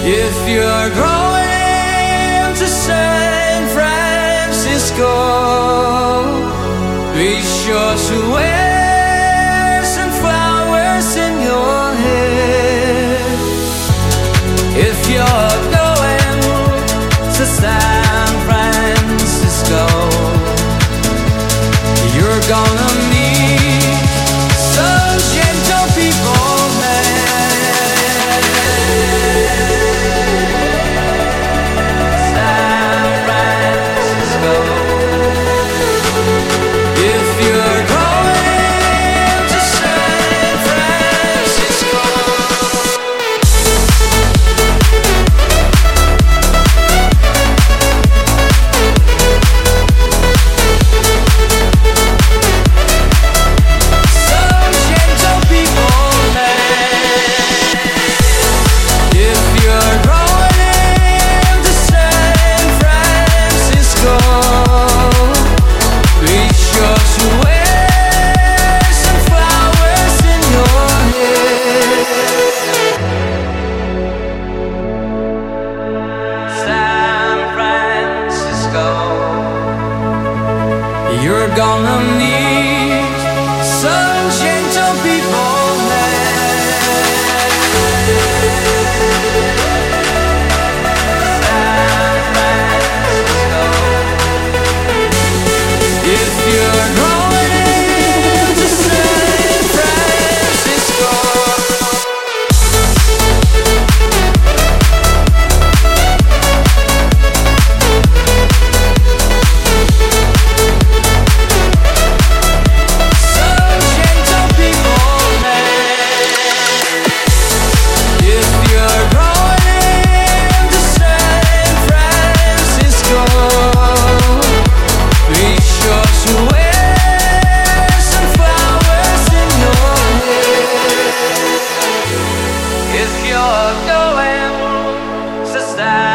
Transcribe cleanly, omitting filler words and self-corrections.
If you're going to San Francisco, be sure to wear some flowers in your hair. If you're going to San Francisco, you're gonna meet some gentle people there. San Francisco. If you're going to San Francisco, some gentle people there. If you're going to San Francisco, be sure to wear some flowers in your hair. San Francisco, you're gonna meet some gentle people there. San Francisco. If you're going to San Francisco, some gentle people there. If you're going to San Francisco, be sure to wear some flowers in your hair. If you're going to San